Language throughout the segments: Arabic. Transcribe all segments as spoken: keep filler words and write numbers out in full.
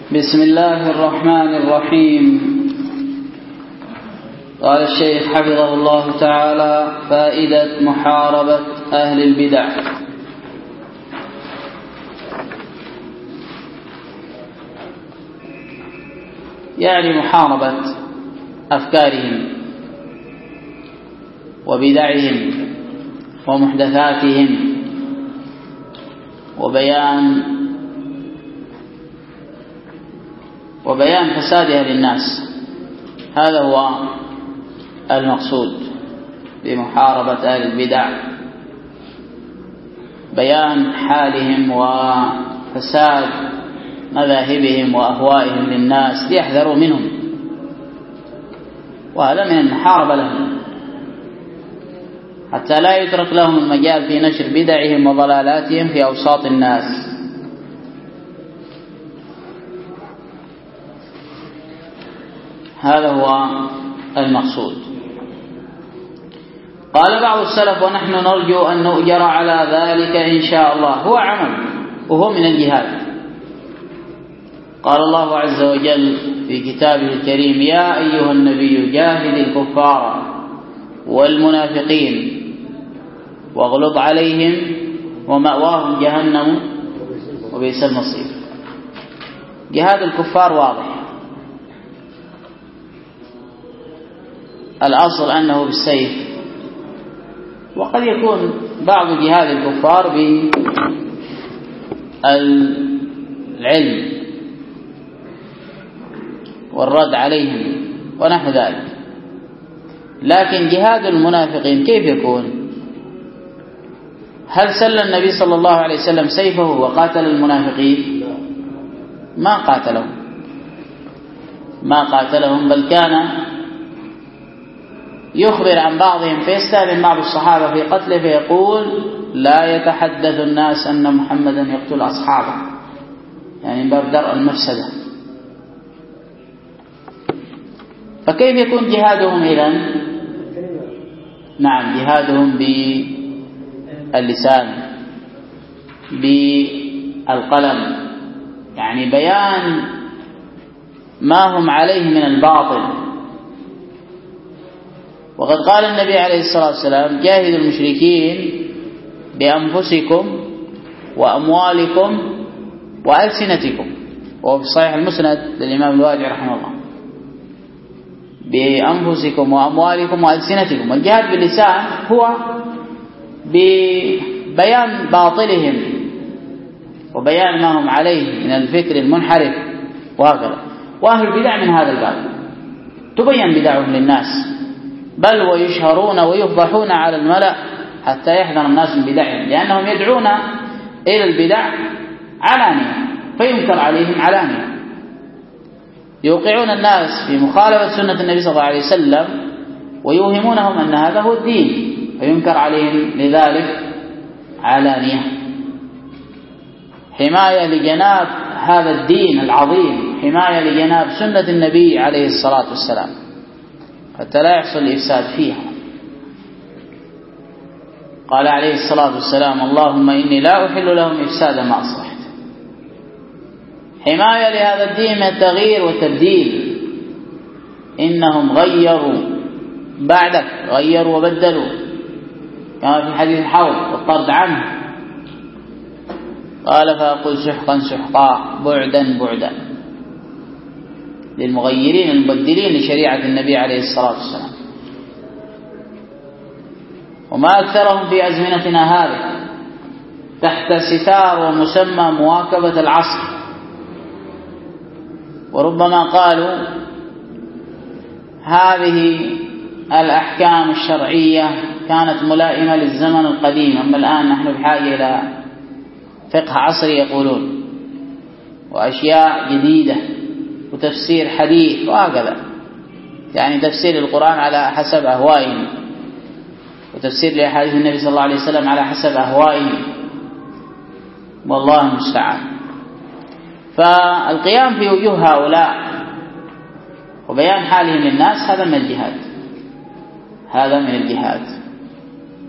بسم الله الرحمن الرحيم. قال الشيخ حفظه الله تعالى: فائدة محاربة أهل البدع. يعني محاربة أفكارهم وبدعهم ومحدثاتهم وبيان وبيان فسادها للناس. هذا هو المقصود بمحاربة أهل البدع، بيان حالهم وفساد مذاهبهم وأهوائهم للناس ليحذروا منهم، وهذا من المحاربة لهم حتى لا يترك لهم المجال في نشر بدعهم وضلالاتهم في أوساط الناس. هذا هو المقصود. قال بعض السلف: ونحن نرجو أن نؤجر على ذلك إن شاء الله. هو عمل وهو من الجهاد. قال الله عز وجل في كتابه الكريم: يا أيها النبي جاهد الكفار والمنافقين واغلظ عليهم ومأواهم جهنم وبئس المصير. جهاد الكفار واضح، الأصل أنه بالسيف، وقد يكون بعض جهاد الكفار بالعلم والرد عليهم ونحو ذلك. لكن جهاد المنافقين كيف يكون؟ هل سل النبي صلى الله عليه وسلم سيفه وقاتل المنافقين؟ ما قاتلهم ما قاتلهم بل كان يخبر عن بعضهم فيستأذن بعض الصحابة في قتله فيقول: لا يتحدث الناس أن محمدا يقتل أصحابه، يعني باب درء المفسدة. فكيف يكون جهادهم إذن؟ نعم، جهادهم باللسان بالقلم، يعني بيان ما هم عليه من الباطل. وقد قال النبي عليه الصلاة والسلام: جاهدوا المشركين بأنفسكم وأموالكم وألسنتكم. وهو في صحيح المسند للإمام الواجع رحمه الله: بأنفسكم وأموالكم وألسنتكم. والجهاد باللسان هو ببيان باطلهم وبيان ما هم عليه من الفكر المنحرف وهكذا. وأهل البدع من هذا الباب، تبين بدعهم للناس، بل ويشهرون ويفضحون على الملأ حتى يحذر الناس من بدعهم، لأنهم يدعون إلى البدع علانية فينكر عليهم علانية، يوقعون الناس في مخالفة سنة النبي صلى الله عليه وسلم ويوهمونهم أن هذا هو الدين فينكر عليهم لذلك علانية، حماية لجناب هذا الدين العظيم، حماية لجناب سنة النبي عليه الصلاة والسلام، حتى لا يحصل الإفساد فيها. قال عليه الصلاة والسلام: اللهم إني لا أحل لهم إفساد ما أصلحت. حماية لهذا الدين من التغيير والتبديل. إنهم غيروا بعدك، غيروا وبدلوا، كما في حديث الحوض والطرد عنه. قال: فأقول سحقا سحقا بعدا بعدا للمغيرين المبدلين لشريعة النبي عليه الصلاة والسلام. وما أكثرهم في أزمنتنا هذه تحت ستار ومسمى مواكبة العصر، وربما قالوا هذه الأحكام الشرعية كانت ملائمة للزمن القديم، أما الآن نحن بحاجة إلى فقه عصري يقولون، وأشياء جديدة وتفسير حديث وهكذا، يعني تفسير القرآن على حسب أهوائهم وتفسير لأحاديث النبي صلى الله عليه وسلم على حسب أهوائهم، والله المستعان. فالقيام في وجوه هؤلاء وبيان حالهم للناس هذا من الجهاد، هذا من الجهاد.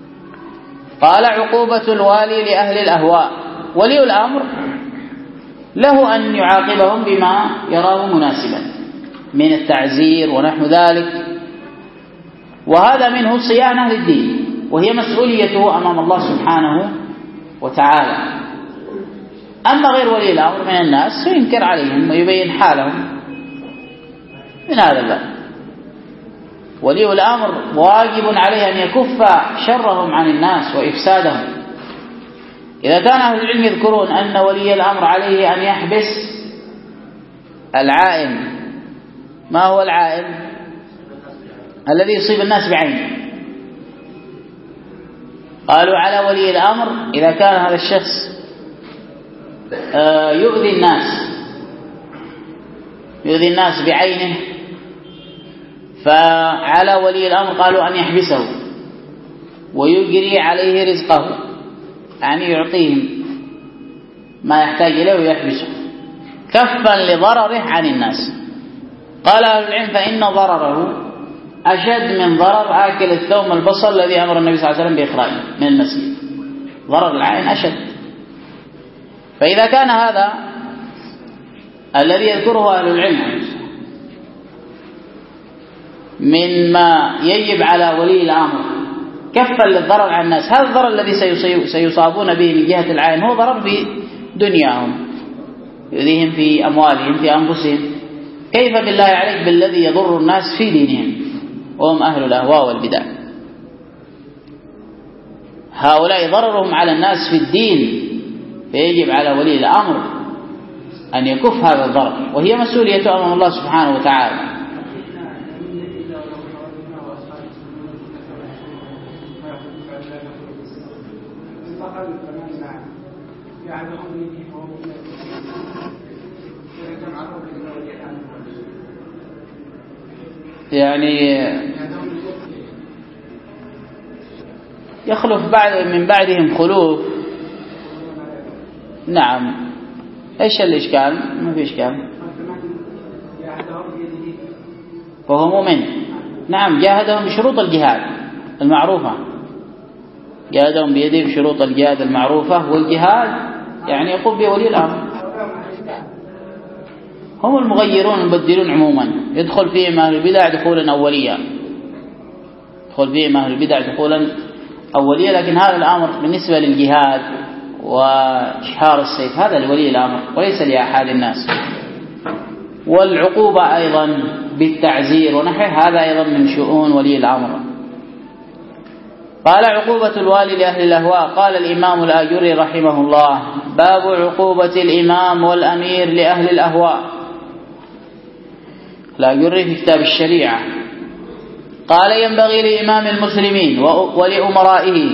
قال: عقوبة الوالي لأهل الأهواء. ولي الأمر له أن يعاقبهم بما يراه مناسبا من التعزير ونحو ذلك، وهذا منه صيانة للدين، وهي مسؤوليته أمام الله سبحانه وتعالى. أما غير ولي الأمر من الناس فينكر عليهم ويبين حالهم من هذا الباب. ولي الأمر واجب عليه أن يكف شرهم عن الناس وإفسادهم. إذا كان أهل العلم يذكرون أن ولي الأمر عليه أن يحبس العائن. ما هو العائن؟ الذي يصيب الناس بعينه. قالوا على ولي الأمر إذا كان هذا الشخص يؤذي الناس يؤذي الناس بعينه، فعلى ولي الأمر قالوا أن يحبسه ويجري عليه رزقه، يعني يعطيهم ما يحتاج إليه ويحبسه كفا لضرره عن الناس. قال أهل العلم فإن ضرره أشد من ضرر آكل الثوم البصل الذي أمر النبي صلى الله عليه وسلم بإخراجه من المسجد. ضرر العين أشد. فإذا كان هذا الذي يذكره أهل العلم مما يجب على ولي الأمر كفا للضرر عن الناس، هذا الضرر الذي سيصابون به من جهة العين هو ضرر في دنياهم، يؤذيهم في أموالهم في أنفسهم، كيف بالله عليك بالذي يضر الناس في دينهم وهم أهل الأهواء والبدع؟ هؤلاء ضررهم على الناس في الدين، فيجب على ولي الأمر أن يكف هذا الضرر، وهي مسؤوليته أمام الله سبحانه وتعالى. يعني يخلف بعد من بعدهم خلوف. نعم. ايش الاشكال؟ ما في اشكال. وهو مؤمن. نعم جاهدهم بشروط الجهاد المعروفة، جاهدهم بيده بشروط الجهاد المعروفة، والجهاد يعني يقوم به ولي الأمر. هم المغيرون المبدلون عموما، يدخل فيهم أهل البدع دخولا أوليا، يدخل فيهم أهل البدع دخولا أوليا، لكن هذا الأمر بالنسبة للجهاد وإشهار السيف هذا لولي الأمر وليس لأحد الناس. والعقوبة أيضا بالتعزير ونحوه هذا أيضا من شؤون ولي الأمر. قال عقوبة الوالي لأهل الأهواء. قال الإمام الآجري رحمه الله: باب عقوبة الإمام والأمير لأهل الأهواء. الآجري في كتاب الشريعة قال: ينبغي لإمام المسلمين ولأمرائه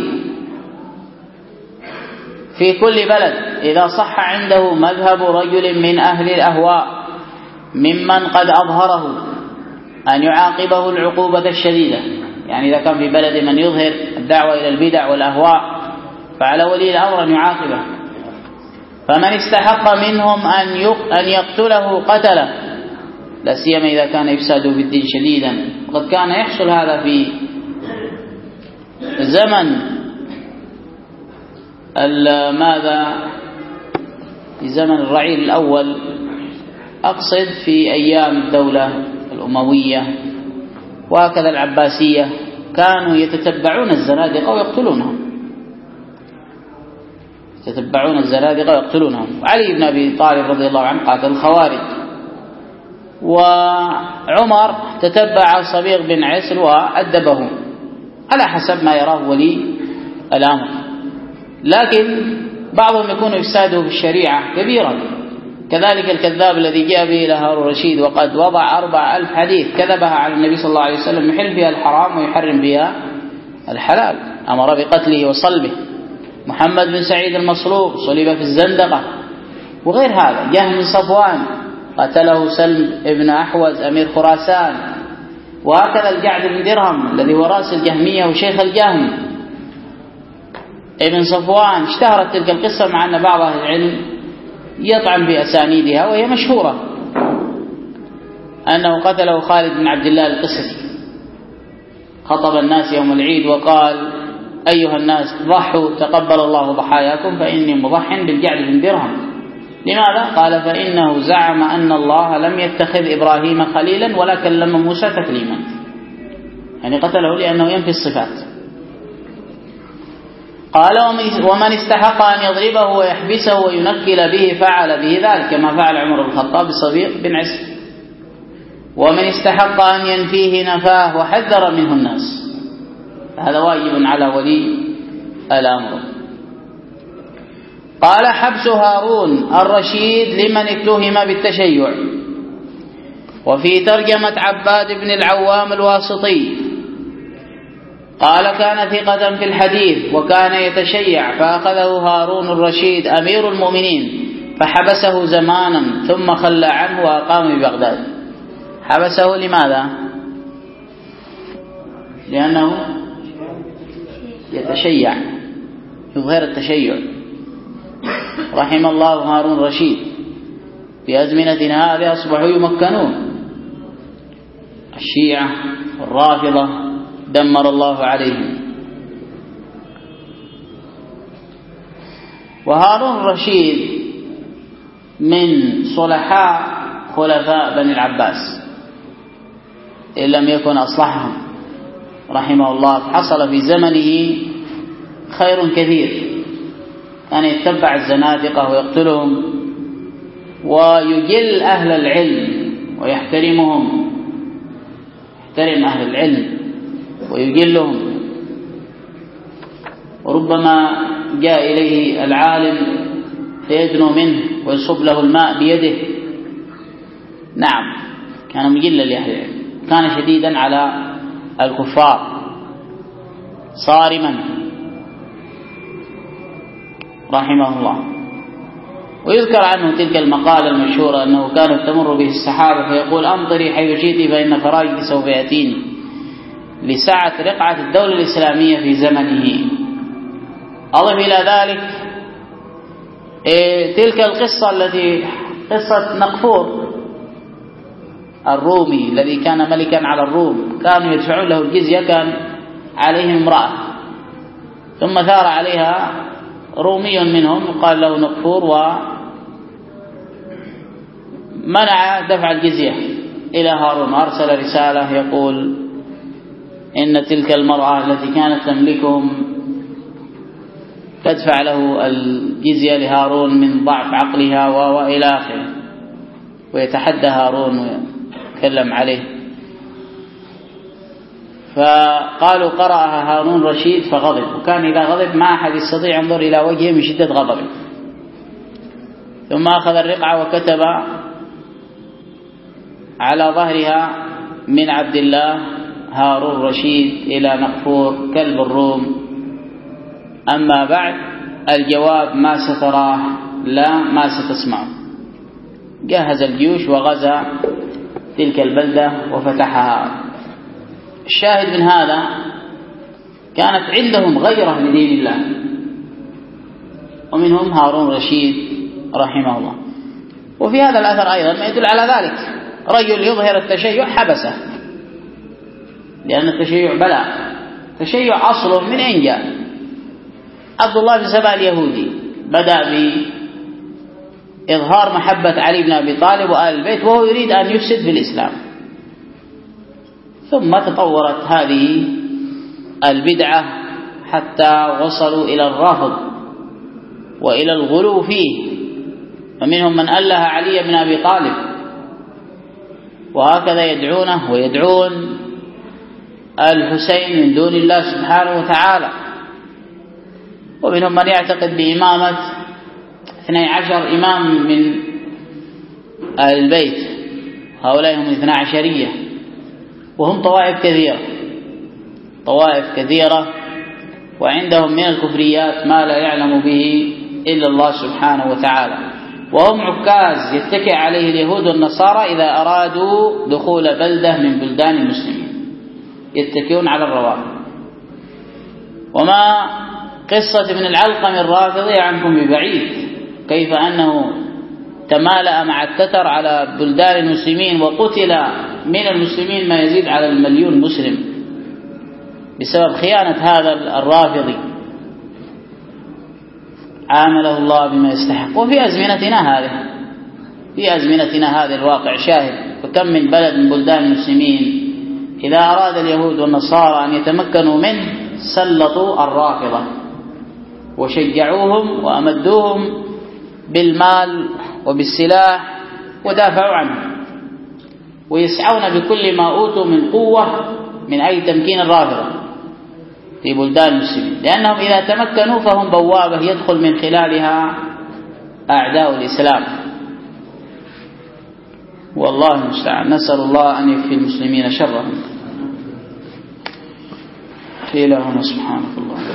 في كل بلد إذا صح عنده مذهب رجل من أهل الأهواء ممن قد أظهره أن يعاقبه العقوبة الشديدة. يعني إذا كان في بلد من يظهر الدعوة إلى البدع والأهواء فعلى ولي الأمر أن يعاقبه، فمن استحق منهم أن يقتله قتله، لا سيما إذا كان إفساده في الدين شديدا. وقد كان يحصل هذا في زمن ماذا في زمن الرعيل الأول، أقصد في أيام الدولة الأموية وهكذا العباسية، كانوا يتتبعون الزنادقة ويقتلونهم، يتتبعون الزنادقة ويقتلونهم. علي بن أبي طالب رضي الله عنه قاتل الخوارج، وعمر تتبع صبيغ بن عسر وأدبه على حسب ما يراه ولي الأمر. لكن بعضهم يكون إفساده بالشريعة كبيرا، كذلك الكذاب الذي جاء به إلى هارون الرشيد وقد وضع أربع ألف حديث كذبها على النبي صلى الله عليه وسلم، يحل فيها الحرام ويحرم فيها الحلال، أمر بقتله وصلبه. محمد بن سعيد المصلوب صلب في الزندقة، وغير هذا. جهم بن صفوان قتله سلم ابن أحوز أمير خراسان، وهكذا الجعد بن درهم الذي هو رأس الجهمية وشيخ الجهم ابن صفوان. اشتهرت تلك القصة مع أن بعض أهل العلم يطعن بأسانيدها، وهي مشهورة أنه قتله خالد بن عبد الله القسري. خطب الناس يوم العيد وقال: أيها الناس ضحوا تقبل الله ضحاياكم فإني مضح بالجعد بن درهم. لماذا؟ قال فإنه زعم أن الله لم يتخذ إبراهيم خليلا ولا كلم موسى تكليما، يعني قتله لأنه ينفي الصفات. قال ومن استحق أن يضربه ويحبسه وينكل به فعل به ذلك كما فعل عمر بن الخطاب بالصبيغ بن عسر. ومن استحق أن ينفيه نفاه وحذر منه الناس، هذا واجب على ولي الأمر. قال حبس هارون الرشيد لمن اتهم بالتشيع. وفي ترجمة عباد بن العوام الواسطي قال كان ثقة في الحديث وكان يتشيع، فأخذه هارون الرشيد أمير المؤمنين فحبسه زمانا ثم خلى عنه وأقام ببغداد. حبسه لماذا؟ لأنه يتشيع، يظهر التشيع. رحم الله هارون الرشيد، في أزمنتنا هذه أصبحوا يمكنون. الشيعة والرافضة دمر الله عليهم. وهارون الرشيد من صلحاء خلفاء بني العباس إن لم يكن أصلحهم رحمه الله. حصل في زمنه خير كثير، كان يتبع الزنادقة ويقتلهم ويجل أهل العلم ويحترمهم، يحترم أهل العلم ويجلهم. وربما جاء إليه العالم فيدنو منه ويصب له الماء بيده. نعم، كان مجلا لأهل العلم، كان شديدا على الكفار، صارما رحمه الله. ويذكر عنه تلك المقالة المشهورة أنه كانت تمر به السحابة فيقول أمطري حيث شئت فإن فراجك سوف يأتيني، لسعة رقعة الدولة الإسلامية في زمنه. أضف إلى ذلك إيه تلك القصة التي قصة نقفور الرومي الذي كان ملكا على الروم، كانوا يدفعون له الجزية، كان عليهم امرأة ثم ثار عليها رومي منهم قال له نقفور ومنع دفع الجزية إلى هارون، أرسل رسالة يقول إن تلك المرأة التي كانت تملكهم تدفع له الجزية لهارون من ضعف عقلها وإلى آخره، ويتحدى هارون ويتكلم عليه. فقالوا قرأها هارون رشيد فغضب، وكان إذا غضب ما أحد يستطيع ينظر إلى وجهه من شدة غضبه. ثم أخذ الرقعة وكتب على ظهرها من عبد الله هارون رشيد إلى نقفور كلب الروم، أما بعد الجواب ما ستراه لا ما ستسمعه. جهز الجيوش وغزا تلك البلدة وفتحها. الشاهد من هذا كانت عندهم غيرة لدين الله، ومنهم هارون رشيد رحمه الله. وفي هذا الأثر أيضا ما يدل على ذلك، رجل يظهر التشيع حبسه، لأن التشيع بلاء. التشيع أصله من أين جاء؟ عبد الله بن سبأ اليهودي بدأ بإظهار محبة علي بن أبي طالب وآل البيت وهو يريد أن يفسد في الإسلام، ثم تطورت هذه البدعة حتى وصلوا إلى الرفض وإلى الغلو فيه، فمنهم من أله علي بن أبي طالب، وهكذا يدعونه ويدعون الحسين من دون الله سبحانه وتعالى. ومنهم من يعتقد بإمامة اثني عشر إمام من أهل البيت، هؤلاء هم الاثنى عشرية، وهم طوائف كثيرة طوائف كثيرة وعندهم من الكفريات ما لا يعلم به إلا الله سبحانه وتعالى. وهم عكاز يتكئ عليه اليهود والنصارى إذا أرادوا دخول بلدة من بلدان المسلمين، يتكئون على الروافض. وما قصة ابن العلقم الرافضي عنكم ببعيد، كيف أنه تمالأ مع التتر على بلدان المسلمين وقتل من المسلمين ما يزيد على المليون مسلم بسبب خيانة هذا الرافضي. عامله الله بما يستحق. وفي أزمنتنا هذه في أزمنتنا هذا الواقع شاهد. وكم من بلد من بلدان المسلمين إذا أراد اليهود والنصارى أن يتمكنوا منه سلطوا الرافضة وشجعوهم وأمدوهم بالمال وبالسلاح ودافعوا عنهم، ويسعون بكل ما أوتوا من قوة من أجل تمكين الرافضة في بلدان المسلمين، لأنهم إذا تمكنوا فهم بوابة يدخل من خلالها أعداء الإسلام. والله المستعان. نسأل الله أن يكفي المسلمين شرهم. إلهنا سبحانه الله.